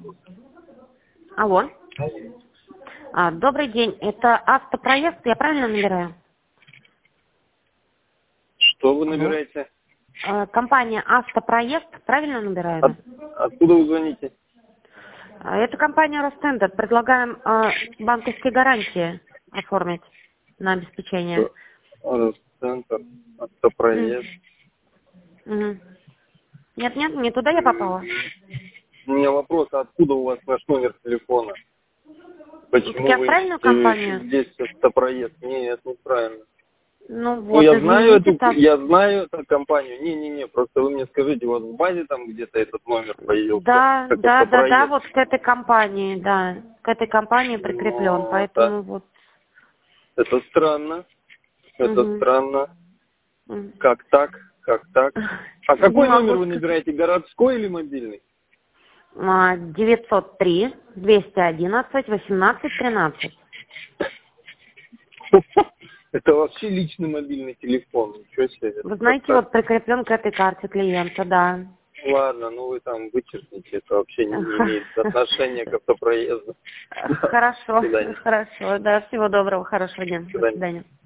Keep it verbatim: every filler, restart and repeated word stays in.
Алло. А, добрый день. Это автопроезд, я правильно набираю? Что вы Алло. набираете? А, компания Автопроезд, правильно набираю? От- откуда вы звоните? А, это компания Ростендер. Предлагаем а, банковские гарантии оформить на обеспечение. Центр, автопроезд. Мгм. Нет, нет, не туда я попала. У меня вопрос, а откуда у вас наш номер телефона? Так я Почему в вы правильную ищете компанию? здесь автопроезд? Нет, неправильно. Ну Ну, вот, я знаю извините, эту, так. я знаю эту компанию. Не-не-не, просто вы мне скажите, у вас в базе там где-то этот номер появился, Да, как да, да, да, автопроезд? вот к этой компании, да, к этой компании прикреплен, Ну, это, поэтому вот. это странно. Это Мгм. странно. М. Как так? Как так? А Не какой могу номер вы сказать. набираете? Городской или мобильный? А, девятьсот три двести одиннадцать восемнадцать тринадцать. Это вообще личный мобильный телефон. Ничего себе. Это Вы как знаете, так? вот прикреплен к этой карте клиента, да. Ладно, ну вы там вычеркните. Это вообще не не имеет отношения к автопроезду. Да. До Хорошо, свидания. хорошо, да, всего доброго, хорошего дня, До до свидания. свидания.